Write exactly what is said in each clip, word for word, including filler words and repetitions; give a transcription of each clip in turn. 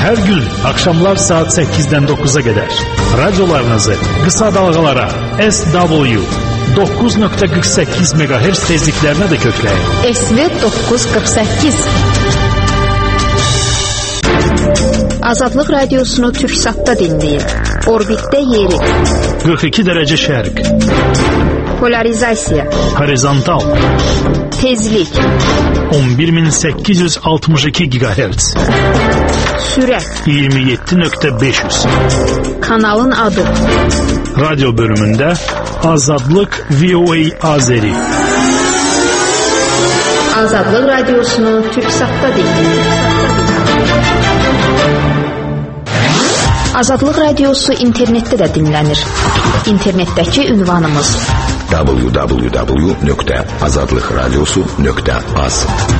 Hər gün axşamlar saat səkkizdən doqquza qədər radiolarınızı qısa dalğalara S W doqquz nöqtə qırx səkkiz megahertz tezliklərinə də kökləyin. S V doqquz qırx səkkiz. Azadlıq radiosunu Türksatda dinləyin. Orbitdə yeri. qırx iki dərəcə şərq. Polarizasiya. Horizontal. Tezlik. on bir min səkkiz yüz altmış iki gigahertz. Sürət. iyirmi yeddi nöqtə beş yüz. Kanalın adı. Radyo bölümündə Azadlıq V O A Azeri. Azadlıq radiosunu Türksatda dinləyin. Azadlıq radiosu internetdə də dinlənir. İnternetdəki ünvanımız w w w nöqtə azadlıq radiosu nöqtə az.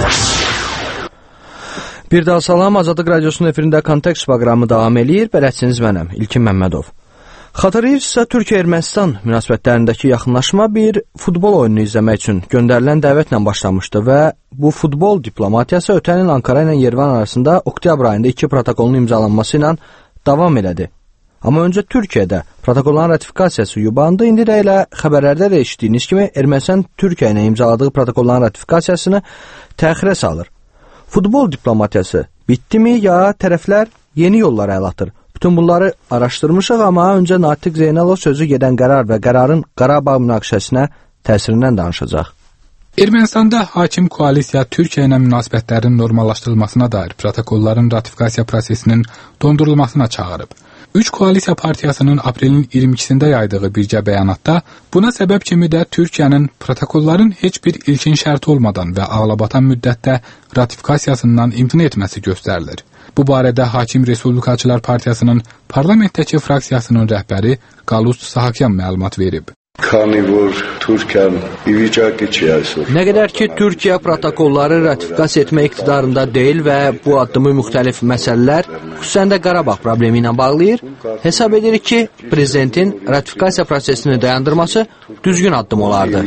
Bir daha salam, Azadlıq radiosunun efirində Kontekst proqramı davam eləyir. Bələdçiniz mənəm, İlkin Məmmədov. Xatırlayırsınızsa, Türkiyə-Ermənistan münasibətlərindəki yaxınlaşma bir futbol oyununu izləmək üçün göndərilən dəvətlə başlamışdı və bu futbol diplomatiyası ötən il Ankara ilə Yerevan arasında oktyabr ayında iki protokolun imzalanması ilə davam elədi. Amma öncə Türkiyədə protokolların ratifikasiyası yubandı. İndi də elə xəbərlərdə də eşitdiyiniz kimi Ermənistan Türkiyə ilə imzaladığı protokolların ratifikasiyasını təxirə salır. Futbol diplomatiyası bitdimi ya tərəflər yeni yollara əl atır? Bütün bunları araşdırmışıq, amma öncə Natiq Zeynalov sözü gedən qərar və qərarın Qarabağ münaqişəsinə təsirindən danışacaq. Ermənistanda hakim koalisiya Türkiyə ilə münasibətlərin normallaşdırılmasına dair protokolların ratifikasiya prosesinin dondurulmasına çağırıb. Üç koalisiya partiyasının aprelin iyirmi ikisində yaydığı birgə bəyanatda buna səbəb kimi də Türkiyənin protokolların heç bir ilkin şərti olmadan və ağlabatan müddətdə ratifikasiyasından imtina etməsi göstərilir. Bu barədə Hakim Respublikaçılar Partiyasının parlamentdəki fraksiyasının rəhbəri Qalust Sahakyan məlumat verib. Nə qədər ki, Türkiyə protokolları ratifikasiya etmə iqtidarında deyil və bu addımı müxtəlif məsələlər, xüsusən də Qarabağ problemi ilə bağlayır, hesab edirik ki, prezidentin ratifikasiya prosesini dayandırması düzgün addım olardı.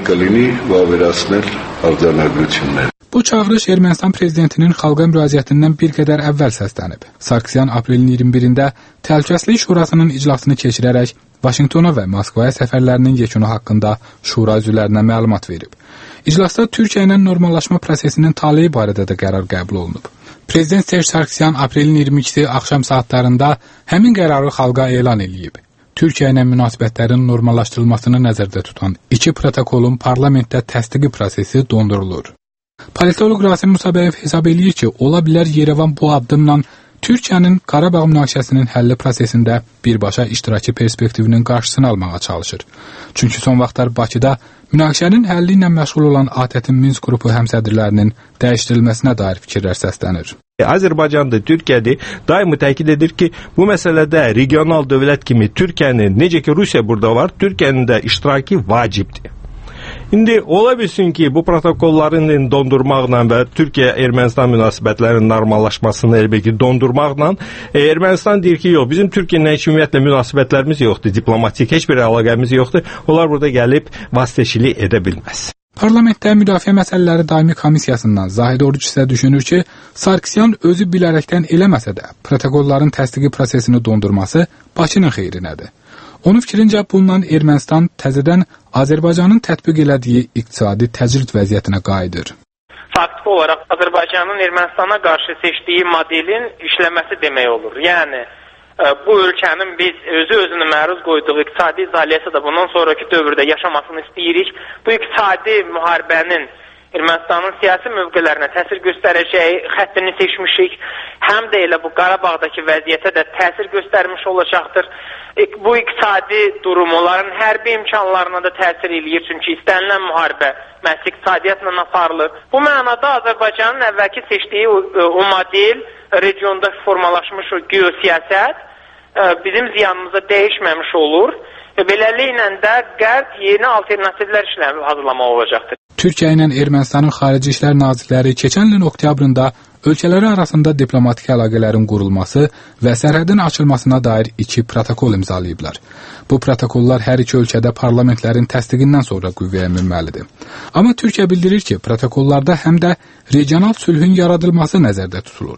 Bu çağırış Ermənistan prezidentinin xalqa müraciətindən bir qədər əvvəl səslənib. Sarkisyan aprelin iyirmi birində Təhlükəsizlik Şurasının iclasını keçirərək Vaşinqtona və Moskvaya səfərlərinin yekunu haqqında şura üzvlərinə məlumat verib. İclasda Türkiyə ilə normallaşma prosesinin taleyi barədə də qərar qəbul olunub. Prezident Serj Sarkisyan aprelin iyirmi ikisi axşam saatlarında həmin qərarı xalqa elan edib. Türkiyə ilə münasibətlərin normallaşdırılmasını nəzərdə tutan iki protokolun parlamentdə təsdiqi prosesi dondurulur. Politolog Rasim Musabəyev hesab eləyir ki, ola bilər Yerevan bu addımla Türkiyənin Qarabağ münaqişəsinin həlli prosesində birbaşa iştirakı perspektivinin qarşısını almağa çalışır. Çünki son vaxtlar Bakıda münaqişənin həlli ilə məşğul olan A T Ə-in Minsk qrupu həmsədrlərinin dəyişdirilməsinə dair fikirlər səslənir. Azərbaycandır, Türkiyədir, daimi təkid edir ki, bu məsələdə regional dövlət kimi Türkiyənin, necə ki Rusiya burada var, Türkiyənin də iştirakı vacibdir. İndi ola bilsin ki, bu protokolların dondurmaqla və Türkiyə-Ermənistan münasibətlərinin normallaşmasını elbette dondurmaqla e, Ermənistan deyir ki, yox, bizim Türkiyə ilə heç ümumiyyətlə münasibətlərimiz yoxdur, diplomatik heç bir əlaqəmiz yoxdur. Onlar burada gəlib vasitəçilik edə bilməz. Parlamentdə Müdafiə Məsələləri Daimi Komissiyasından Zahid Oruç isə düşünür ki, Sarkisyan özü bilərəkdən eləməsə də protokolların təsdiqi prosesini dondurması Bakının xeyrinədir. Onun fikrincə bundan Ermənistan təzədən Azərbaycanın tətbiq elədiyi iqtisadi təcrid vəziyyətinə qayıdır. Faktiki olaraq Azərbaycanın Ermənistana qarşı seçdiyi modelin işləməsi demək olur. Yəni bu ölkənin biz özü-özünü məruz qoyduğu iqtisadi izolyasiyada bundan sonraki dövrdə yaşamasını istəyirik. Bu iqtisadi müharibənin Ermənistanın siyasi mövqelərinə təsir göstərəcəyi xəttini seçmişik. Həm də elə bu Qarabağdakı vəziyyətə də təsir göstərmiş olacaqdır. Bu iqtisadi durum onların hərbi imkanlarına da təsir eləyir. Çünki istənilən müharibə məhz iqtisadiyyatla aparılır. Bu mənada Azərbaycanın əvvəlki seçdiyi o model, regionda formalaşmış o geosiyasət bizim ziyanımıza dəyişməmiş olur. Beləliklə də Qərb yeni alternativlər işləmi hazırlamaq olacaqdır. Türkiyə ilə Ermənistanın Xarici İşlər Nazirləri keçən ilin oktyabrında ölkələri arasında diplomatik əlaqələrin qurulması və sərhədin açılmasına dair iki protokol imzalayıblar. Bu protokollar hər iki ölkədə parlamentlərin təsdiqindən sonra qüvvəyə minməlidir. Amma Türkiyə bildirir ki, protokollarda həm də regional sülhün yaradılması nəzərdə tutulur.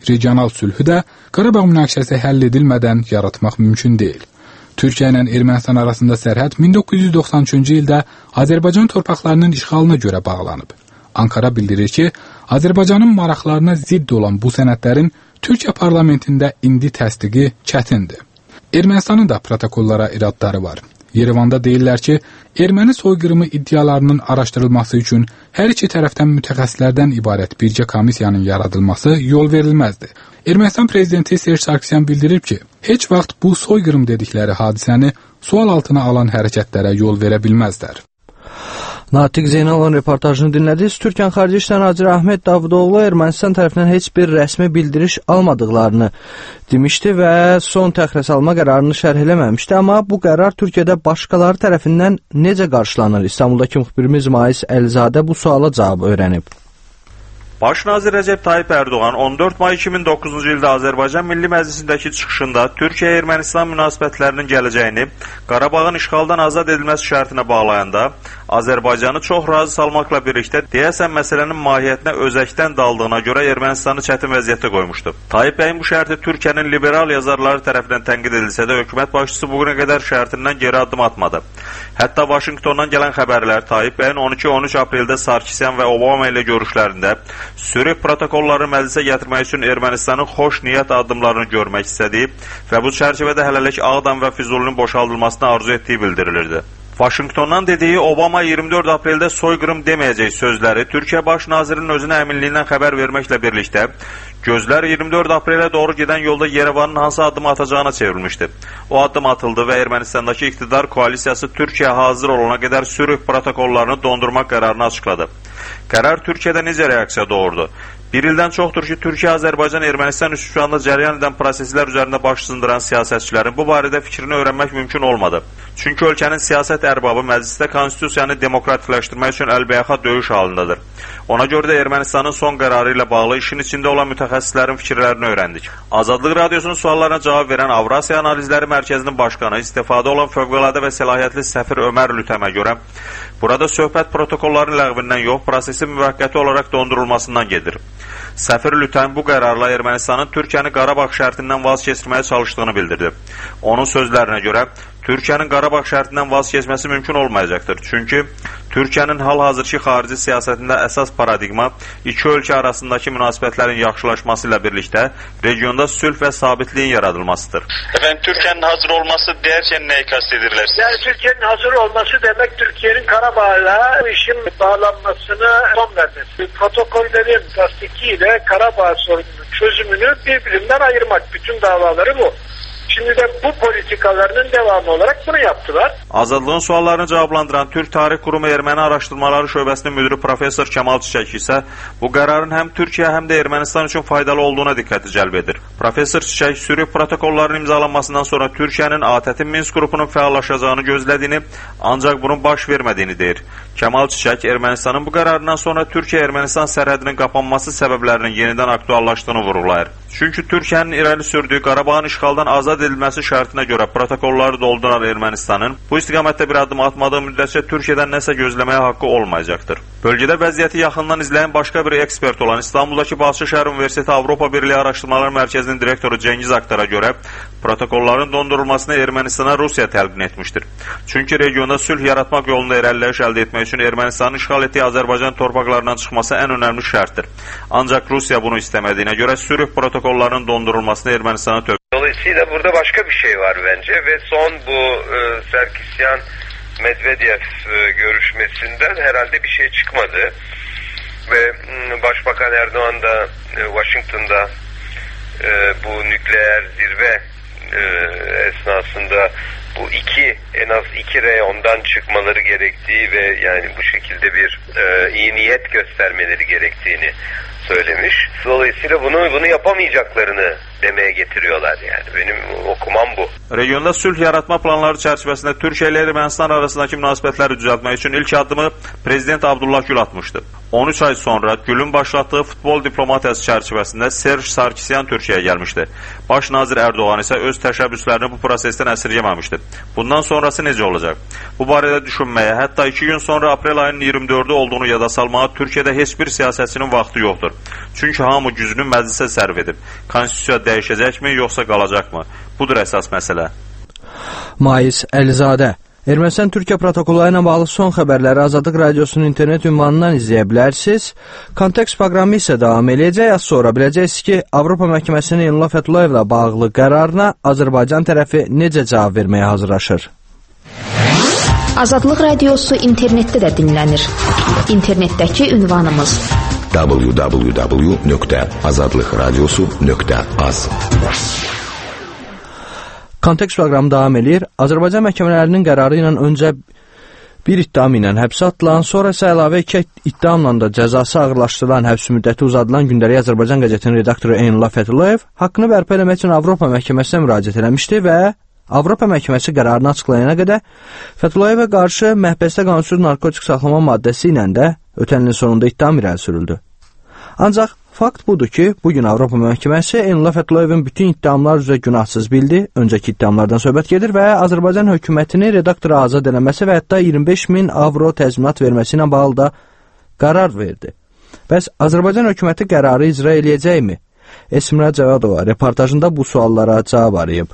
regional sülhü də Qarabağ münaqişəsi həll edilmədən yaratmaq mümkün deyil. Türkiyə ilə Ermənistan arasında sərhəd min doqquz yüz doxsan üçüncü ildə Azərbaycan torpaqlarının işğalına görə bağlanıb. Ankara bildirir ki, Azərbaycanın maraqlarına zidd olan bu sənədlərin Türkiyə parlamentində indi təsdiqi çətindir. Ermənistanın da protokollara iradları var. Yerevanda deyirlər ki, erməni soyqırımı iddialarının araşdırılması üçün hər iki tərəfdən mütəxəssislərdən ibarət birgə komissiyanın yaradılması yol verilməzdi. Ermənistan prezidenti Serj Sarkisyan bildirib ki, heç vaxt bu soyqırım dedikləri hadisəni sual altına alan hərəkətlərə yol verə bilməzlər. Natiq Zeynalovun reportajını dinlədiniz. Türkiyənin Xarici İşlər Naziri Əhməd Davutoğlu Ermənistan tərəfindən heç bir rəsmi bildiriş almadıqlarını demişdi və son təxirə salma qərarını şərh eləməmişdi. Amma bu qərar Türkiyədə başqaları tərəfindən necə qarşılanır? İstanbuldakı müxbirimiz Mais Əlizadə bu suala cavab öyrənib. Baş nazir Rəcəb Tayyip Erdoğan on dörd may iki min doqquzuncu ildə Azərbaycan Milli Məclisindəki çıxışında Türkiyə-Ermənistan münasibətlərinin gələcəyini Qarabağın işğaldan azad edilməsi şərtinə bağlayanda Azərbaycanı çox razı salmaqla birlikdə deyəsən məsələnin mahiyyətinə özəkdən daldığına görə Ermənistanı çətin vəziyyətə qoymuşdu. Tayyip bəyin bu şərti Türkiyənin liberal yazarları tərəfindən tənqid edilsə də hökumət başçısı bugünə qədər şərtindən geri addım atmadı. Hətta Vaşinqtondan gələn xəbərlər Tayyip bəyin on iki on üç apreldə Sarkisyan və Obama ilə görüşlərində sülh protokollarını məclisə gətirmək üçün Ermənistanın xoş niyyət addımlarını görmək istədiyi və bu çərçivədə hələlik Ağdam və Füzulinin boşaldılmasını arzu etdiyi bildirilirdi. Vaşinqtondan dediyi Obama iyirmi dörd apreldə soyqırım deməyəcək sözləri Türkiyə Baş Nazirinin özünə əminliyindən xəbər verməklə birlikdə gözlər iyirmi dörd aprelə doğru gedən yolda Yerevanın hansı addım atacağına çevrilmişdi. O addım atıldı və Ermənistandakı iqtidar koalisiyası Türkiyə hazır olana qədər sülh protokollarını dondurmaq qərarını açıqladı. Qərar Türkiyədə necə reaksiya doğurdu? Bir ildən çoxdur ki, Türkiyə, Azərbaycan, Ermənistan üsyanında cərəyan edən proseslər üzərində baş sındıran siyasətçilərin bu barədə fikrini öyrənmək mümkün olmadı. Çünki ölkənin siyasət ərbabı məclisdə konstitusiyanı demokratikləşdirmək üçün əlbəyaxa döyüş halındadır. Ona görə də Ermənistanın son qərarı ilə bağlı işin içində olan mütəxəssislərin fikirlərini öyrəndik. Azadlıq Radiosunun suallarına cavab verən Avrasiya Analizləri Mərkəzinin başqanı, istifadə olan fövqəladə və səlahiyyətli səfir Ömər Lütəmə görə, burada söhbət protokolların ləğvindən yox, prosesin müvəqqəti olaraq dondurulmasından gedir. Səfir Lütəm bu qərarla Ermənistanın Türkiyəni Qarabağ şərtindən vaz keçirməyə çalışdığını bildirdi. Onun sözlərinə görə, Türkiyənin Qarabağ şərtindən vaz keçməsi mümkün olmayacaqdır. Çünki Türkiyənin hal-hazırki xarici siyasətində əsas paradigma iki ölkə arasındakı münasibətlərin yaxşılaşması ilə birlikdə regionda sülh və sabitliyin yaradılmasıdır. Efendim, Türkiye'nin hazır olması derken neyi kastediyorlar? Yani Türkiye'nin hazır olması demek Türkiye'nin Karabağ'la bu işin bağlanmasına son vermesi. Protokollerin tasdikiyle Karabağ sorununun çözümünü birbirinden ayırmak. Bütün davaları bu. Şimdi de bu politikalarının devamı olarak bunu yaptılar. Azadlığın suallarını cavablandıran Türk Tarix Qurumu Erməni Araşdırmaları Şöbəsinin müdiri Profesör Kəmal Çiçək isə bu qərarın həm Türkiyə, həm də Ermənistan üçün faydalı olduğuna diqqəti cəlb edir. Profesör Çiçək sülh protokollarının imzalanmasından sonra Türkiyənin A T Ə T Minsk qrupunun fəallaşacağını gözlədiyini, ancaq bunun baş vermədiyini deyir. Kəmal Çiçək Ermənistanın bu qərarından sonra Türkiyə-Ermənistan sərhədinin qapanması səbəblərinin yenidən aktuallaşdığını vurğulayır. Çünki Türkiyənin irəli sürdüyü Qarabağın işğaldan azad edilməsi şərtinə görə protokolları dolduran Ermənistanın bu istiqamətdə bir addım atmadığı müddətcə Türkiyədən nəsə gözləməyə haqqı olmayacaqdır. Bölgədə vəziyyəti yaxından izləyən başqa bir ekspert olan İstanbuldakı Bahçe Şəhər Universiteti Avropa Birliyi Araşdırmalar Mərkəzinin direktoru Cengiz Aktar'a görə protokolların dondurulmasını Ermənistana Rusiya təlqin etmişdir. Çünki regionda sülh yaratmaq yolunda irəliləyiş əldə etmək üçün Ermənistanın işğal etdiyi Azərbaycan torpaqlarından çıxması ən önəmli şərtdir. Ancaq Rusiya bunu istəmədiyinə görə sülh protokollarının dondurulmasını Ermənistana tövsiyə. Dolayısıyla burada başka bir şey var bence ve son bu e, Sarkisyan Medvedev e, görüşmesinden herhalde bir şey çıkmadı ve e, Başbakan Erdoğan da e, Washington'da e, bu nükleer zirve e, esnasında bu iki en az iki reyondan çıkmaları gerektiği ve yani bu şekilde bir e, iyi niyet göstermeleri gerektiğini söylemiş. Dolayısıyla bunu bunu yapamayacaklarını demeye getiriyorlar yani. Benim okumam bu. Regionda sülh yaratma planları çərçivəsində Türkiyə ilə Ermənistan arasındakı münasibətləri düzəltmək üçün ilk addımı Prezident Abdullah Gül atmışdı. on üç ay sonra Gülün başlatdığı futbol diplomatiyası çərçivəsində Serj Sarkisyan Türkiyəyə gəlmişdi. Baş nazir Erdoğan isə öz təşəbbüslərini bu prosesdən əsirgəməmişdi. Bundan sonrası necə olacaq? Bu barədə düşünməyə, hətta iki gün sonra aprel ayının iyirmi dördü olduğunu yada salmağa Türkiyədə heç bir siyasətçinin vaxtı yoxdur. Çünki hamı gücünü məclisə sərf edib. Konstitusiya dəyişəcəkmi, yoxsa qalacaqmı? Budur əsas məsələ. Mais Əlizadə. Ermənistan-Türkiyə protokolu ilə bağlı son xəbərləri Azadlıq Radiosunun internet ünvanından izləyə bilərsiniz. Kontekst proqramı isə davam edəcək. Az sonra biləcəksiniz ki, Avropa Məhkəməsinin Eynullah Fətullayevlə bağlı qərarına Azərbaycan tərəfi necə cavab verməyə hazırlaşır? Azadlıq Radiosu internetdə də dinlənir. İnternetdəki ünvanımız w w w nöqtə azadlıq radiosu nöqtə az. Kontekst proqramı davam edir. Azərbaycan məhkəmələrinin qərarı ilə öncə bir ittiham ilə həbsə atılan, sonra isə əlavə iki ittihamla da cəzası ağırlaşdırılan, həbs müddəti uzadılan Gündəlik Azərbaycan qəzetinin redaktoru Eynullah Fətullayev haqqını bərpa etmək üçün Avropa məhkəməsinə müraciət etmişdi və Avropa məhkəməsi qərarını açıqlayana qədər Fətullayevə qarşı məhbəsdə qanunsuz narkotik saxlama maddəsi ilə də ötən ilin sonunda ittiham irəli sürüldü. Ancaq fakt budur ki, bugün Avropa məhkəməsi Eynullah Fətullayevin bütün ittihamlar üzrə günahsız bildi. Öncəki ittihamlardan söhbət gedir və Azərbaycan hökumətini redaktora azad eləməsi və hətta iyirmi beş min avro təzminat verməsi ilə bağlı da qərar verdi. Bəs Azərbaycan hökuməti qərarı icra eləyəcəkmi? Esmira Cavadova reportajında bu suallara cavab arayıb.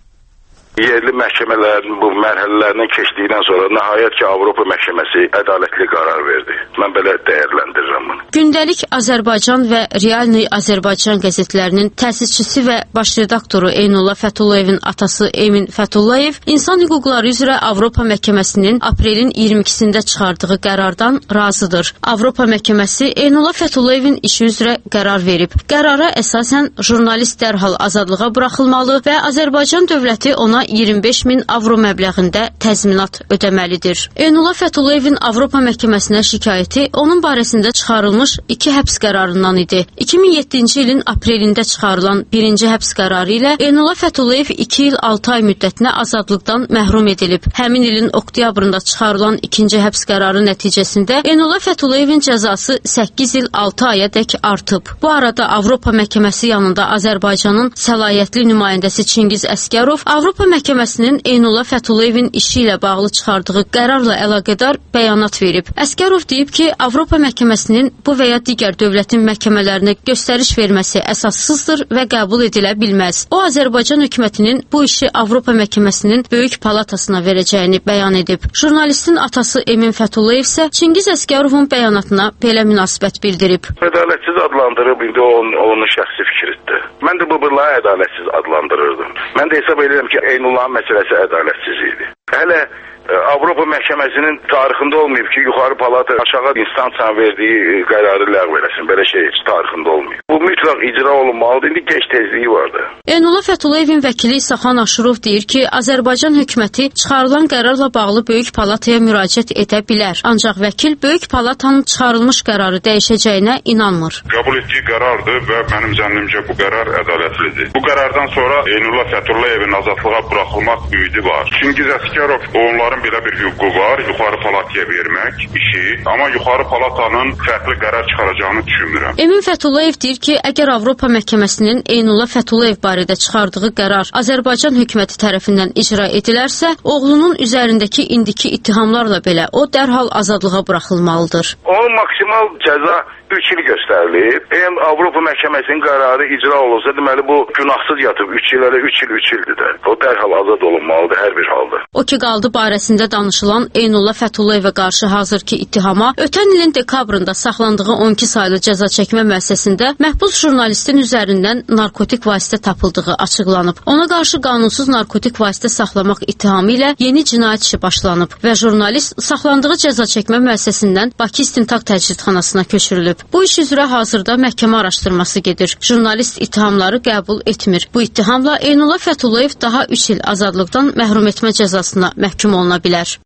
Yerli məhkəmələrin bu mərhələlərindən keçdikdən sonra nəhayət ki, Avropa məhkəməsi ədalətli qərar verdi. Mən belə dəyərləndirirəm bunu. Gündəlik Azərbaycan və Realni Azərbaycan qəzetlərinin təsisçisi və baş redaktoru Eynullah Fətullayevin atası Emin Fətullayev İnsan Hüquqları üzrə Avropa məhkəməsinin aprelin iyirmi ikisində çıxardığı qərardan razıdır. Avropa məhkəməsi Eynullah Fətullayevin işi üzrə qərar verib. Qərara əsasən jurnalist dərhal azadlığa buraxılmalı və Azərbaycan dövləti ona iyirmi beş min avro məbləğində təzminat ödəməlidir. Eynullah Fətullayevin Avropa məhkəməsinə şikayəti onun barəsində çıxarılmış iki həbs qərarından idi. iki min yeddinci ilin aprelində çıxarılan birinci həbs qərarı ilə Eynullah Fətullayev iki il altı ay müddətinə azadlıqdan məhrum edilib. Həmin ilin oktyabrında çıxarılan ikinci həbs qərarı nəticəsində Eynullah Fətullayevin cəzası səkkiz il altı aya dək artıb. Bu arada Avropa məhkəməsi yanında Azərbaycanın səlahiyyətli nümayəndəsi Çingiz Əskərov Avropa məhkəməsinin Eynullah Fətullayevin işi ilə bağlı çıxardığı qərarla əlaqədar bəyanat verib. Əskərov deyib ki, Avropa məhkəməsinin bu və ya digər dövlətin məhkəmələrinə göstəriş verməsi əsassızdır və qəbul edilə bilməz. O, Azərbaycan hökumətinin bu işi Avropa məhkəməsinin Böyük Palatasına verəcəyini bəyan edib. Jurnalistin atası Emin Fətullayev isə Çingiz Əskərovun bəyanatına belə münasibət bildirib. Ədalətsiz adlandırıb, indi onun, onun şəxsi fikridir. Mən də bu bırlayı ədalətsiz adlandırırdım. Mən də hesab edirəm ki, Eynullahın məsələsi ədalətsiz idi. Hələ Avropa məhkəməsinin tarixində olmayıb ki, yuxarı palata aşağı instansiyanın verdiyi qərarı ləğv eləsin. Belə şey heç tarixində olmayıb. Bu mütləq icra olunmalıdır. İndi geç tezliyi vardı. Eynullah Fətullayevin vəkili İsaxan Aşurov deyir ki, Azərbaycan hökuməti çıxarılan qərarla bağlı Böyük Palataya müraciət edə bilər. Ancaq vəkil Böyük Palatanın çıxarılmış qərarı dəyişəcəyinə inanmır. Qəbul etdiyi qərardır və mənim zənnimcə bu qərar ədalətlidir. Bu qərardan sonra Eynullah Fətullayevin azadlığa buraxılmaq ümidi var. Çingiz Əskərov onların belə bir hüququ var, yuxarı palataya vermək işi, amma yuxarı palatanın fərqli qərar çıxaracağını düşünmürəm. Emin Fətullayev deyir ki, əgər Avropa məhkəməsinin Eynullah Fətulayev barədə çıxardığı qərar Azərbaycan hökuməti tərəfindən icra edilərsə, oğlunun üzərindəki indiki ittihamlarla belə o dərhal azadlığa buraxılmalıdır. Onun maksimal cəza üç il göstərilib. Eğer Avropa məhkəməsinin qərarı icra olursa, deməli bu günahsız yatıb üç il, elə üç il üç ildir də. O dərhal azad olunmalıdır hər bir halda. O ki qaldı barəsində danışılan Eynullah Fətullayevə qarşı hazırki ittihama ötən ilin dekabrında saxlandığı on iki saylı cəza çəkmə müəssisəsində məhbus jurnalistin üzərindən narkotik vasitə tapıldığı açıqlanıb. Ona qarşı qanunsuz narkotik vasitə saxlamaq ittihamı ilə yeni cinayət işi başlanıb və jurnalist saxlandığı cəza çəkmə müəssisəsindən Bakı İstintaq Təcridxanasına köçürülüb. Bu iş üzrə hazırda məhkəmə araşdırması gedir. Jurnalist ittihamları qəbul etmir. Bu ittihamla Eynullah Fətullayev daha üç il azadlıqdan məhrum etmə cəzasına məhkum oluna bilər.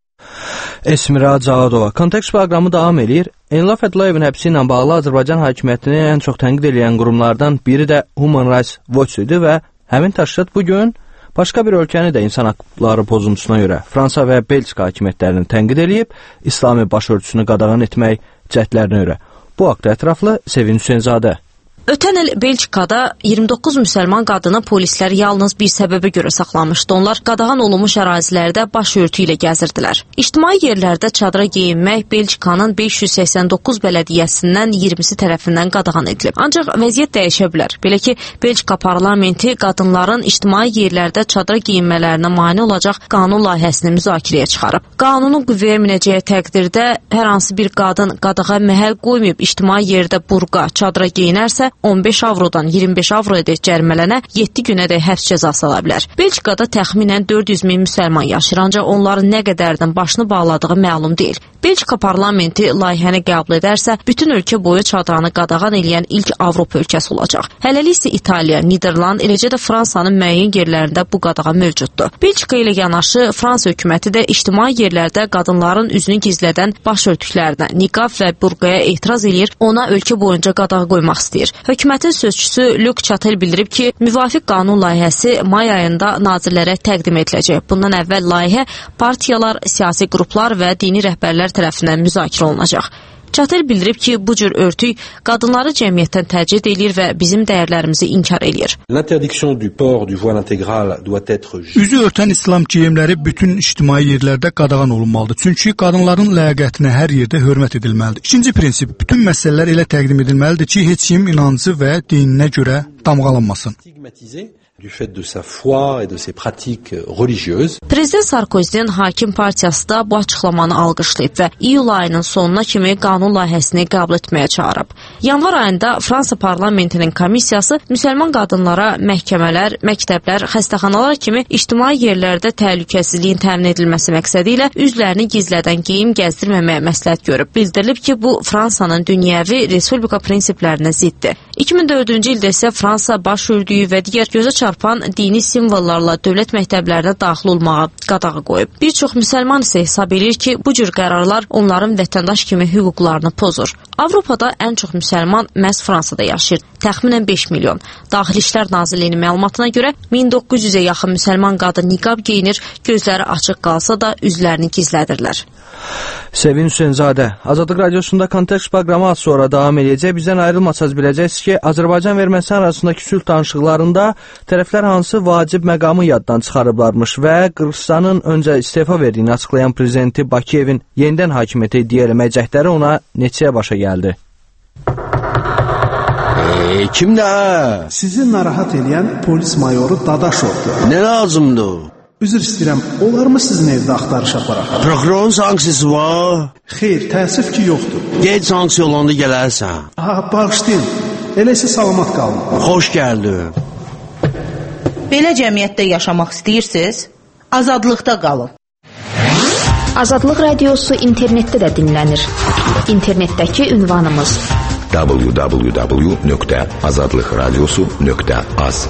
Esmira Cavadova. Kontekst proqramı davam edir. Eynullah Fətullayevin həbsi ilə bağlı Azərbaycan hakimiyyətini ən çox tənqid edən qurumlardan biri də Human Rights Watch idi və həmin təşkilat bugün başqa bir ölkəni də insan hüquqları pozuntusuna görə Fransa və Belçika hakimiyyətlərini tənqid edib, İslami başörtüsünü qadağan etmək cəhdlərinə görə. Bu haqda ətraflı Sevin Hüseynzadə. Ötən il Belçikada iyirmi doqquz müsəlman qadını polislər yalnız bir səbəbə görə saxlamışdı. Onlar qadağan olunmuş ərazilərdə başörtü ilə gəzirdilər. İctimai yerlərdə çadıra geyinmək Belçikanın beş yüz səksən doqquz bələdiyyəsindən iyirmisi tərəfindən qadağan edilib. Ancaq vəziyyət dəyişə bilər. Belə ki, Belçika parlamenti qadınların ictimai yerlərdə çadıra geyinmələrinə mane olacaq qanun layihəsini müzakirəyə çıxarıb. Qanunun qüvvəyə minəcəyi təqdirdə hər hansı bir qadın qadağa məhəl qoymayıb ictimai yerdə burqa, çadıra geyinərsə on beş avrodan iyirmi beş avroya cərimələnə yeddi günədək həbs cəzası ala bilər. Belçikada təxminən dörd yüz min müsəlman yaşayır, ancaq onların nə qədərdən başını bağladığı məlum deyil. Belçika parlamenti layihəni qəbul edərsə, bütün ölkə boyu çadranı qadağan eləyən ilk Avropa ölkəsi olacaq. Hələlik isə İtaliya, Niderland, eləcə də Fransanın müəyyən yerlərində bu qadağan mövcuddur. Belçika ilə yanaşı Fransa hökuməti də ictimai yerlərdə qadınların üzünü gizlədən başörtüklərinə, niqab və burqaya etiraz eləyir, ona ölkə boyunca qadağa qoymaq istəyir. Hökumətin sözçüsü Lük Çatel bildirib ki, müvafiq qanun layihəsi may ayında nazirlərə təqdim ediləcək. Bundan əvvəl layihə partiyalar, siyasi qruplar və dini rəhbərlər tərəfindən müzakirə olunacaq. Çatel bildirib ki, bu cür örtük qadınları cəmiyyətdən təcrid edir və bizim dəyərlərimizi inkar edir. Üzü örtən İslam geyimləri bütün ictimai yerlərdə qadağan olunmalıdır. Çünki qadınların ləyaqətinə hər yerdə hörmət edilməlidir. İkinci prinsip, bütün məsələlər elə təqdim edilməlidir ki, heç kim inancı və dininə görə damğalanmasın. Du fait de sa foi et de ses pratiques religieuses. Prezident Sarkozinin Hakim partiyası da bu açıqlamanı alqışlayıb və iyul ayının sonuna kimi qanun layihəsini qəbul etməyə çağırıb. Yanvar ayında Fransa parlamentinin komissiyası müsəlman qadınlara məhkəmələr, məktəblər, xəstəxanalar kimi ictimai yerlərdə təhlükəsizliyin təmin edilməsi məqsədi ilə üzlərini gizlədən geyim gəzdirməməyə məsləhət görüb. Bildirilib ki, bu Fransanın dünyəvi respublika prinsiplərinə ziddir. iki min dördüncü ildə isə Fransa baş örtüyü və digər gözə çarpan dini simvollarla dövlət məktəblərinə daxil olmağa qadağa qoyub. Bir çox müsəlman isə hesab edir ki, bu cür qərarlar onların vətəndaş kimi hüquqlarını pozur. Avropada ən çox müsəlman məhz Fransada yaşayır. Təxminən beş milyon. Daxili İşlər Nazirliyinin məlumatına görə min doqquz yüzə yaxın müsəlman qadın niqab geyinir, gözləri açıq qalsa da üzlərini gizlədirlər. Sevin Hüseynzadə, Azadlıq Radiosunda Kontekst proqramı az sonra davam edəcək. Bizdən ayrılmasaz biləcəksiniz ki, Azərbaycan və Ermənistan arasındakı sülh danışıqlarında tərəflər hansı vacib məqamı yaddan çıxarıblarmış və Qırğızstanın öncə istefa verdiyini açıqlayan prezidenti Bakıyevin yenidən hakimiyyətə iddia eləmək cəhdləri ona neçəyə başa gəldi? E, kimdə? Sizi narahat edən polis mayoru Dadaşovdur. Nə lazımdır? Üzr istəyirəm, olar mı sizin evdə axtarış aparaq? Prokurorun sanksiyası var? Xeyr, təəssüf ki, yoxdur. Gec sanksiya olanda gələrsən. Aha, bağışlayın. Eləsə salamat qalın. Xoş gəldin. Belə cəmiyyətdə yaşamaq istəyirsiniz? Azadlıqda qalın. Azadlıq radiosu internetdə də dinlənir. İnternetdəki ünvanımız w w w nöqtə azadlıq radiosu nöqtə az.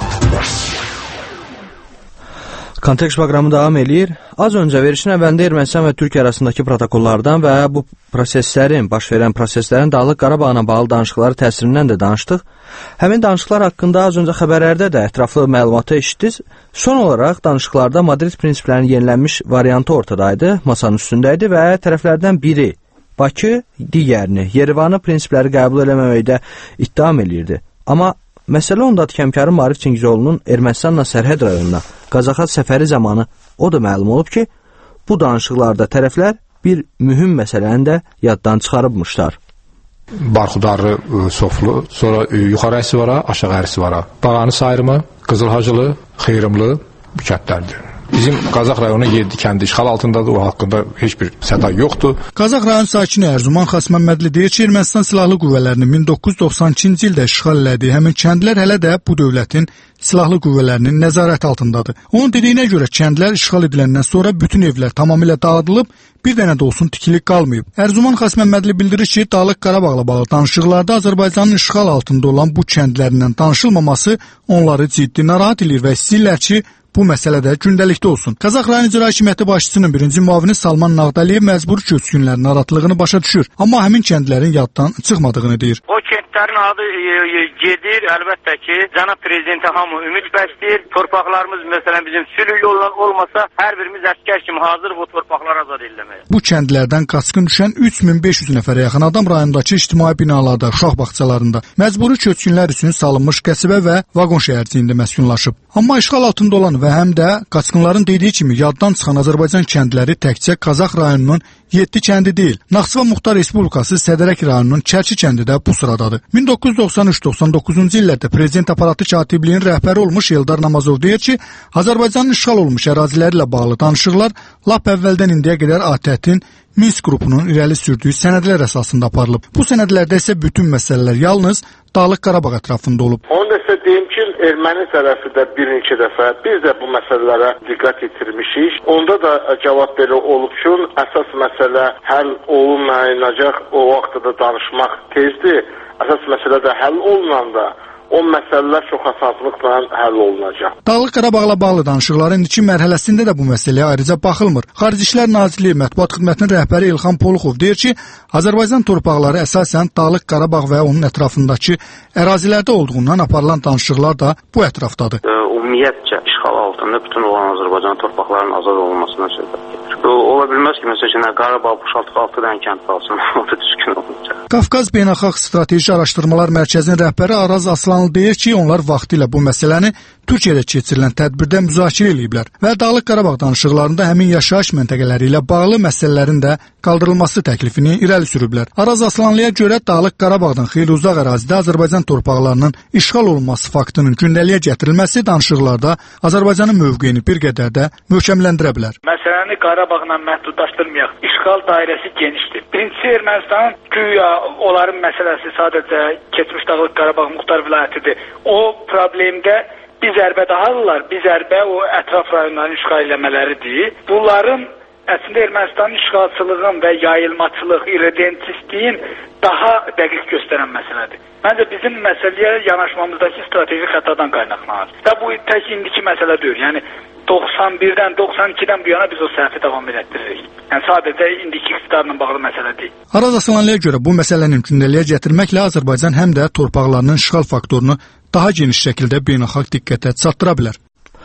Kontekst proqramı davam eləyir. Az öncə verişin əvvəlində Ermənistan və Türkiyə arasındakı protokollardan və bu proseslərin, baş verən proseslərin Dağlıq Qarabağla bağlı danışıqları təsirindən də danışdıq. Həmin danışıqlar haqqında az öncə xəbərlərdə də ətraflı məlumatı eşitdiniz. Son olaraq danışıqlarda Madrid prinsiplərinin yenilənmiş variantı ortadaydı, masanın üstündəydi və tərəflərdən biri Bakı digərini, Yerevanı prinsipləri qəbul eləməməkdə ittiham eləyirdi. Amma məsələ ondadır ki, həmkarı Maarif Çingizoğlu'nun Ermənistanla sərhəd rayonuna Qazaxa səfəri zamanı o da məlum olub ki, bu danışıqlarda tərəflər bir mühüm məsələni də yaddan çıxarıbmışlar. Barxudarlı, Soflu, sonra yuxarı Əsivara, aşağı Əsivara, Bağanı Sayrımı, Qızılhacılı, Xeyrımlı bu kəndlərdir. Bizim Qazax rayonu yedi kəndi işğal altındadır, o haqqında heç bir səda yoxdur. Qazax rayon sakini Ərzuman Xasməmmədli deyir ki, Ermənistan silahlı qüvvələrinin min doqquz yüz doxsan ikinci ildə işğal elədiyi həmin kəndlər hələ də bu dövlətin silahlı qüvvələrinin nəzarəti altındadır. Onun dediyinə görə kəndlər işğal ediləndən sonra bütün evlər tamamilə dağıdılıb, bir dənə də olsun tikilik qalmayıb. Ərzuman Xasməmmədli bildirir ki, Dağlıq Qarabağla bağlı danışıqlarda Azərbaycanın işğal altında olan bu kəndlərindən danışılmaması onları ciddi narahat edir və istəyirlər ki, bu məsələ də gündəlikdə olsun. Qazax rayon icra hakimiyyəti başçısının birinci müavini Salman Nağdaliyev məcburi köçkünlərin narahatlığını başa düşür, amma həmin kəndlərin yaddan çıxmadığını deyir. O kənd Kəndlərin adı e, gedir, əlbəttə ki, cənab prezidentə hamı ümid bəsləyir. Torpaqlarımız məsələn bizim sülh yolla olmasa, hər birimiz əskər kimi hazır bu torpaqları azad ediləməyə. Bu kəndlərdən qaçqın düşən üç min beş yüz nəfərə yaxın adam rayondakı ictimai binalarda, uşaq bağçalarında, məcburi köçkünlər üçün salınmış qəsəbə və vaqon şəhərciyində məskunlaşıb. Amma işğal altında olan və həm də qaçqınların dediyi kimi yaddan çıxan Azərbaycan kəndləri təkcə Qazax rayonunun yeddi kəndi deyil. Naxçıvan Muxtar Respublikası Sədərək rayonunun Çərçi kəndi də bu sıradadır. min doqquz yüz doxsan üç doxsan doqquzuncu illərdə prezident aparatı katibliyinin rəhbəri olmuş Eldar Namazov deyir ki, Azərbaycanın işğal olmuş əraziləri ilə bağlı danışıqlar lap əvvəldən indiyə qədər A T Ə-tin Minsk qrupunun irəli sürdüyü sənədlər əsasında aparılıb. Bu sənədlərdə isə bütün məsələlər yalnız Dağlıq Qarabağ ətrafında olub. Onu da sizə deyim ki, erməni tərəfi də bir neçə dəfə biz də bu məsələlərə diqqət yetirmişik. Onda da cavab belə olub ki, əsas məsələ həll olunmayacaq, o vaxtda da danışmaq tezdir. Əsas məsələ də həll olunanda o məsələlər çox asanlıqla həll olunacaq. Dağlıq Qarabağla bağlı danışıqların indiki mərhələsində də bu məsələyə ayrıca baxılmır. Xarici İşlər Nazirliyi Mətbuat Xidmətinin rəhbəri İlxan Poluxov deyir ki, Azərbaycan torpaqları əsasən Dağlıq Qarabağ və onun ətrafındakı ərazilərdə olduğundan aparılan danışıqlar da bu ətrafdadır. E, ümumiyyətcə işğal altında bütün olan Azərbaycan torpaqlarının azad olunmasından söhbət gedir. Ola bilməz ki, məsələn, Qarabağ boşaltıq altı dənə kənd qalsın, o da düzgün olacaq. Qafqaz Beynəlxalq Strateji Araşdırmalar Mərkəzinin rəhbəri Araz Aslanlı deyir ki, onlar vaxtilə bu məsələni Türkiyədə keçirilən tədbirdə müzakirə ediblər və Dağlıq Qarabağ danışıqlarında həmin yaşayış məntəqələri ilə bağlı məsələlərin də qaldırılması təklifini irəli sürüblər. Araz Aslanlıya görə Dağlıq Qarabağdan xeyli uzaq ərazidə Azərbaycan torpaqlarının işğal olunması faktının gündəliyə gətirilməsi danışıqlarda Azərbaycanın mövqeyini bir qədər də möhkəmləndirə bilər. Məsələni Qarabağla məhdudlaşdırmayaq. İşğal dairəsi genişdir. Birincisi Ermənistanın güya onların məsələsi sadəcə keçmiş Dağlıq Qarabağ Muxtar Vilayətidir. O problemdə bir zərbə daha alırlar. Bir zərbə o ətraf rayonların işğal eləmələridir. Bunların əslində Ermənistanın işğalçılığın və yayılmaçılıq, irredentistliyin daha dəqiq göstərən məsələdir. Məncə bizim məsələyə yanaşmamızdakı strateji xətadan qaynaqlanır. Və bu tək indiki məsələ deyil. Yəni doxsan birdən, doxsan ikidən bu yana biz o səhvi davam etdiririk. Yəni sadəcə indiki iqtidarla bağlı məsələ deyil. Araz Aslanlıya görə bu məsələnin gündəliyə gətirməklə Azərbaycan həm də torpaqlarının işğal faktorunu daha geniş şəkildə beynəlxalq diqqətə çatdıra bilər.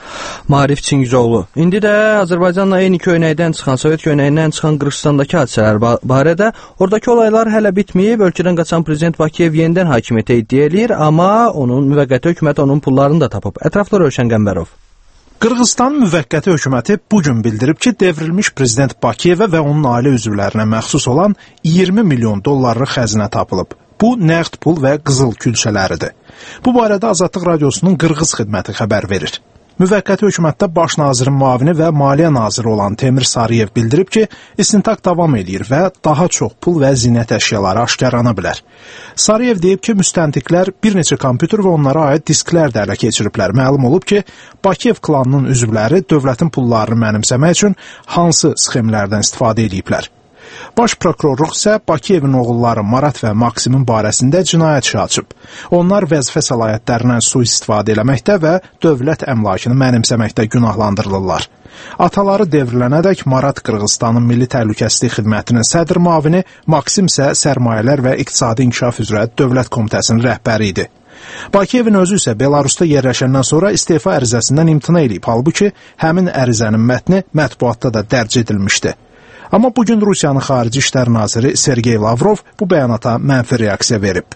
Maarif Çingizoğlu. İndi də Azərbaycanla eyni köynəkdən çıxan, Sovet köynəyindən çıxan Qırğızstandakı hadisələr barədə oradakı olaylar hələ bitməyib. Ölkədən qaçan prezident Bakiyev yenidən hakimiyyətə iddia eləyir, amma onun müvəqqəti hökumət onun pullarını da tapıb. Ətraflı Rövşən Qəmbərov. Qırğızstan müvəqqəti hökuməti bugün bildirib ki, devrilmiş prezident Bakiyevə və onun ailə üzvlərinə məxsus olan iyirmi milyon dollarlıq xəzinə tapılıb. Bu, nəqd pul və qızıl külçələridir. Bu barədə Azadlıq Radiosunun Qırğız xidməti xəbər verir. Müvəqqəti hökumətdə baş nazirin müavini və maliyyə naziri olan Temir Sarıyev bildirib ki, istintaq davam edir və daha çox pul və zinət əşyaları aşkarlana bilər. Sarıyev deyib ki, müstəntiqlər bir neçə kompüter və onlara aid disklər də ələ keçiriblər. Məlum olub ki, Bakiyev klanının üzvləri dövlətin pullarını mənimsəmək üçün hansı sxemlərdən istifadə ediblər. Baş prokurorluq isə Bakiyevin oğulları Marat və Maksimin barəsində cinayət işi açıb. Onlar vəzifə səlahiyyətlərindən sui-istifadə eləməkdə və dövlət əmlakını mənimsəməkdə günahlandırılırlar. Ataları devrilənədək Marat Qırğızstanın Milli Təhlükəsizlik Xidmətinin sədr müavini, Maksim isə sərmayələr və iqtisadi inkişaf üzrə Dövlət Komitəsinin rəhbəri idi. Bakiyevin özü isə Belarusda yerləşəndən sonra istefa ərizəsindən imtina edib, halbuki həmin ərizənin mətni mətbuatda da dərc edilmişdi. Amma bugün Rusiyanın Xarici İşlər Naziri Sergey Lavrov bu bəyanata mənfi reaksiya verib.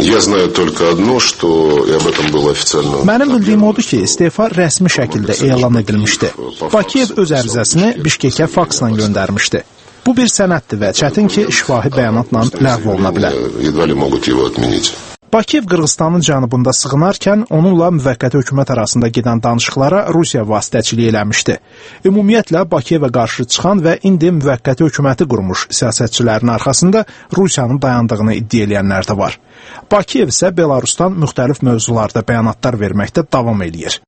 Mənim bildiyim odur ki, istefa rəsmi şəkildə elan edilmişdi. Bakiyev öz ərizəsini Bişkekə faksla göndərmişdi. Bu bir sənəddir və çətin ki, şifahi bəyanatla ləğv oluna bilər. Bakiyev Qırğızstanın cənubunda sığınarkən onunla müvəqqəti hökumət arasında gedən danışıqlara Rusiya vasitəçilik eləmişdi. Ümumiyyətlə, Bakiyevə qarşı çıxan və indi müvəqqəti hökuməti qurmuş siyasətçilərin arxasında Rusiyanın dayandığını iddia eləyənlər də var. Bakiyev isə Belarusdan müxtəlif mövzularda bəyanatlar verməkdə davam eləyir.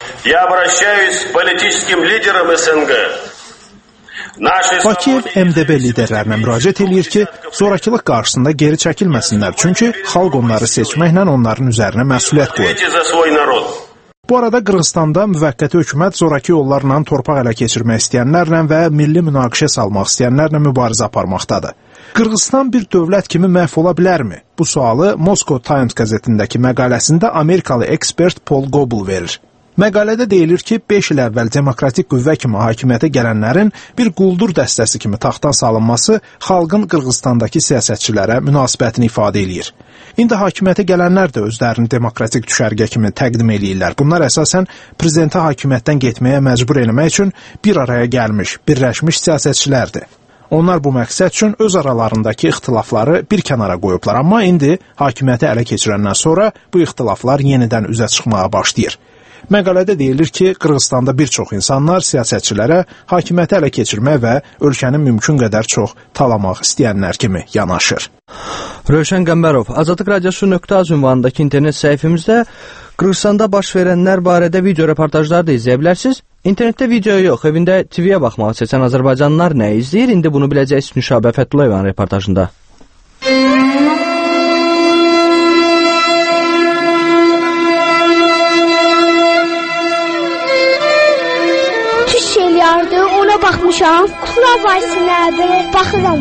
Bakiyev M D B liderlərinə müraciət eləyir ki, zorakılıq qarşısında geri çəkilməsinlər, çünki xalq onları seçməklə onların üzərinə məsuliyyət qoyur. Bu arada Qırğızstanda müvəqqəti hökumət zoraki yollarla torpaq ələ keçirmək istəyənlərlə və milli münaqişə salmaq istəyənlərlə mübarizə aparmaqdadır. Qırğızstan bir dövlət kimi məhv ola bilərmi? Bu sualı Moscow Times qəzetindəki məqaləsində Amerikalı ekspert Paul Goebel verir. Məqalədə deyilir ki, beş il əvvəl demokratik qüvvə kimi hakimiyyətə gələnlərin bir quldur dəstəsi kimi taxtdan salınması xalqın Qırğızstandakı siyasətçilərə münasibətini ifadə eləyir. İndi hakimiyyətə gələnlər də özlərini demokratik düşərgə kimi təqdim eləyirlər. Bunlar əsasən prezidentə hakimiyyətdən getməyə məcbur eləmək üçün bir araya gəlmiş, birləşmiş siyasətçilərdir. Onlar bu məqsəd üçün öz aralarındakı ixtilafları bir kənara qoyublar, amma indi hakimiyyəti ələ keçirəndən sonra bu ixtilaflar yenidən üzə çıxmağa başlayır. Məqalədə deyilir ki, Qırğızstanda bir çox insanlar siyasətçilərə hakimiyyəti ələ keçirmək və ölkənin mümkün qədər çox talamaq istəyənlər kimi yanaşır. Rövşən Qəmbərov, Azadlıq Radiosu nöqtə az ünvanındakı internet səhifimizdə Qırğızstanda baş verənlər barədə video reportajlar da izləyə bilərsiniz. İnternetdə video yox, evində T V-yə baxmağı seçən azərbaycanlılar nə izləyir? İndi bunu biləcəksiniz Nüşabə Fəthulayevin reportajında. Ona baxmışam, Kukla Vadisi nədir? Baxıram.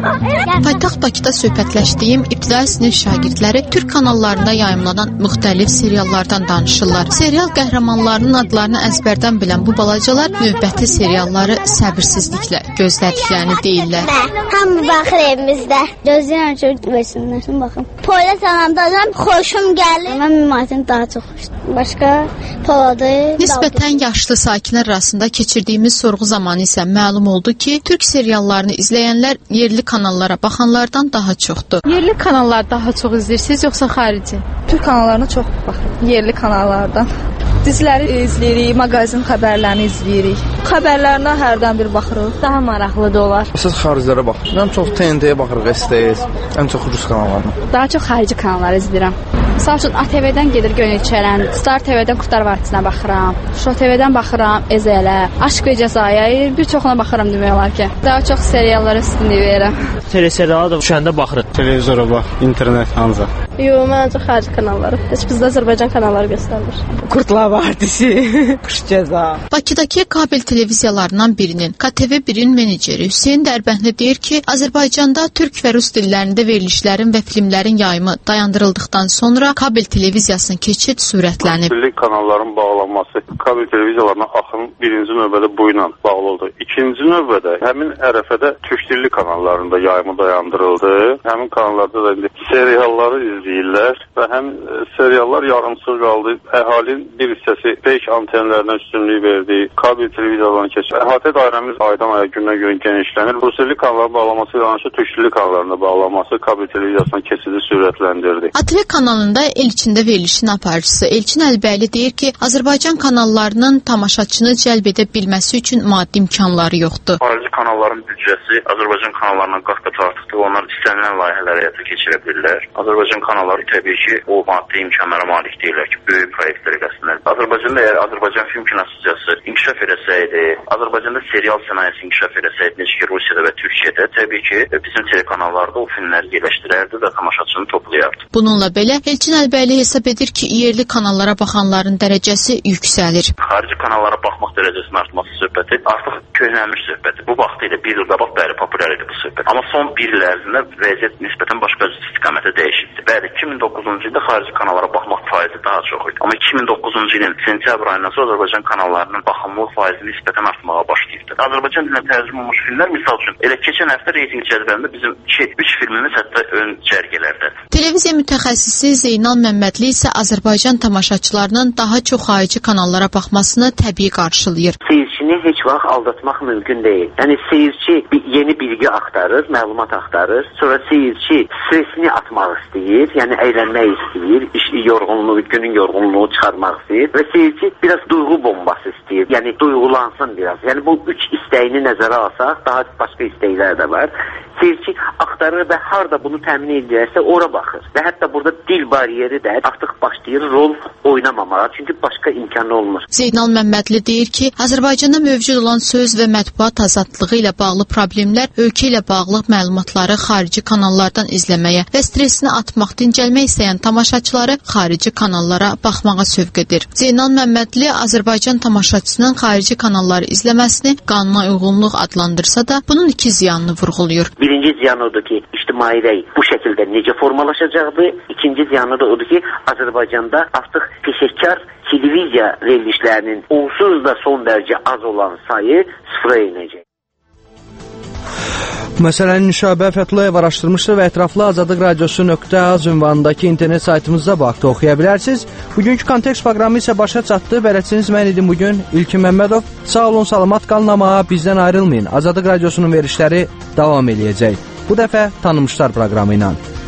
Paytaxt Bakıda söhbətləşdiyim ibtidai sinif şagirdləri Türk kanallarında yayımlanan müxtəlif seriallardan danışırlar. Serial qəhrəmanlarının adlarını əzbərdən bilən bu balacalar növbəti serialları səbirsizliklə gözlədiklərini deyirlər. Hamı baxır evimizdə. Gözləyirəm ki, versinlər. Baxın. Polis anamdadan xoşum gəlir. Mən mümaitini daha çox xoşum. Başqa Poladı. Nisbətən yaşlı sakinlər arasında keçirdiyimiz sorğu zamanı isə məlum oldu ki, Türk seriallarını izləyənlər yerli kanallara baxanlardan daha çoxdur. Yerli kanallar daha çox izləyirsiniz, yoxsa xarici? Türk kanallarına çox baxıram, yerli kanallardan. Diziləri izləyirik, maqazin xəbərlərini izləyirik. Xəbərlərinə hərdən bir baxırıq. Daha maraqlıdır olar. Siz xariclərə baxın. Mən çox T N T-yə baxırıq, S T S, ən çox Rus kanallarına. Daha çox xarici kanalları izləyirəm. Məsəl üçün A T V-dən gedir Gönül Çərən, Star T V-dən Kurtlar Vadisinə baxıram, Show T V-dən baxıram Ezelə, Aşk və Cəzaya, bir çoxuna baxıram demək olar ki. Daha çox seriallara üstünlük verirəm. Teleseriala da düşəndə baxırıq. Televizora bax, internet ancaq. Yox, mən ancaq xarici kanalları. Heç bizdə Azərbaycan kanalları göstərilir. Kurtlar Vadisi, Qış Cəza. Bakıdakı kabel televiziyalarından birinin K T V birin meneceri Hüseyn Dərbəndli deyir ki, Azərbaycanda türk və rus dillərində verilişlərin və filmlərin yayımı dayandırıldıqdan sonra kabel televiziyasının keçid sürətlənib. Birlik kanalların bağlanması kabel televiziyalarına axın birinci növbədə bu ilə bağlı oldu. İkinci növbədə həmin ərəfədə türk dilli kanallarında yayımı dayandırıldı. Həmin kanallarda da indi serialları izləyirlər və həm seriallar yarımsız qaldı. Əhalinin bir hissəsi pek antenlərinə üstünlük verdi. Kabel televiziyalarına keçir. Əhatə dairəmiz aydan aya günə gün genişlənir. Rus dilli kanalların bağlanması ilə türk dilli kanallarına bağlanması kabel televiziyasının keçidi sürətləndirdi. A T V kanalında Elçində verilişin aparıcısı Elçin Əlbəyli deyir ki, Azərbaycan kanallarının tamaşaçını cəlb edə bilməsi üçün maddi imkanları yoxdur. Xarici kanalların büdcəsi Azərbaycan kanallarından qat-qat artıqdır. Onlar istənilən layihələri həyata keçirə bilirlər. Azərbaycan kanalları təbii ki, o maddi imkanlara malik deyirlər ki, böyük proyektlərə gəlsinlər. Azərbaycanda əgər Azərbaycan film kinostudiya inkişaf eləsəydi, Azərbaycanda serial sənayesi inkişaf eləsəydi, necə ki, Rusiyada və Türkiyədə, təbii ki, bizim telekanallarda o filmləri yerləşdirərdi və tamaşaçını toplayardı. Bununla belə Elçin Əlbəyli hesab edir ki, yerli kanallara baxanların dərəcəsi yüksəlir. Xarici kanallara baxmaq dərəcəsinin artması söhbəti artıq köhnəlmiş söhbəti. Bu vaxtı ilə bir il qabaq bəli populyar idi bu söhbət. Amma son bir il ərzində vəziyyət nisbətən başqa istiqamətə dəyişibdi. Bəli, iki min doqquzuncu ildə xarici kanallara baxmaq faizi daha çox idi. Amma iki min doqquzuncu ilin sentyabr ayından sonra Azərbaycan kanallarının baxımlıq faizi nisbətən artmağa başlayıbdı. Azərbaycan dilinə tərcümə olunmuş filmlər misal üçün elə keçən həftə reytinq cədvəlində bizim iki üç filmimiz hətta ön cərgələrdədir. Televiziya mütəxəssisi Zeynal Məmmədli isə Azərbaycan tamaşaçılarının daha çox xarici kanallara baxmasını təbii qarşılayır. Seyircini heç vaxt aldatmaq mümkün deyil. Yəni seyirci bir yeni bilgi axtarır, məlumat axtarır. Sonra seyirci stresini atmaq istəyir, yəni əylənmək istəyir, iş yorğunluğu, günün yorğunluğu çıxarmaq istəyir və seyirci biraz duyğu bombası istəyir. Yəni duyğulansın biraz. Yəni bu üç istəyini nəzərə alsaq, daha başqa istəklər də var. Seyirci axtarır və harda bunu təmin edirsə ora baxır. Və hətta burada dil bariyeri də artıq başlayır rol oynamamağa, çünki başqa imkanı olmur. Zeynal Məmmədli deyir ki, Azərbaycanda mövcud olan söz və mətbuat azadlığı ilə bağlı problemlər ölkə ilə bağlı məlumatları xarici kanallardan izləməyə və stresini atmaq, dincəlmək istəyən tamaşaçıları xarici kanallara baxmağa sövq edir. Zeynal Məmmədli Azərbaycan tamaşaçısının xarici kanalları izləməsini qanuna uyğunluq adlandırsa da, bunun iki ziyanını vurğulayır. Bir Birinci ziyanı odur ki, ictimai rəy bu şəkildə necə formalaşacaqdır? İkinci ziyanı da odur ki, Azərbaycanda artıq peşəkar televiziya verilişlərinin onsuz da son dərəcə az olan sayı sıfıra inəcək. Məsələni Nüşabə Fətulayev araşdırmışdır və ətraflı azadlıq radiosu nöqtə az ünvanındakı internet saytımızda bu haqda oxuya bilərsiniz. Bugünkü kontekst proqramı isə başa çatdı. Bələdçiniz mən idim bugün İlkin Məmmədov. Sağ olun, salamat qalın, amma bizdən ayrılmayın. Azadlıq radiosunun verişləri davam eləyəcək. Bu dəfə tanınmışlar proqramı ilə.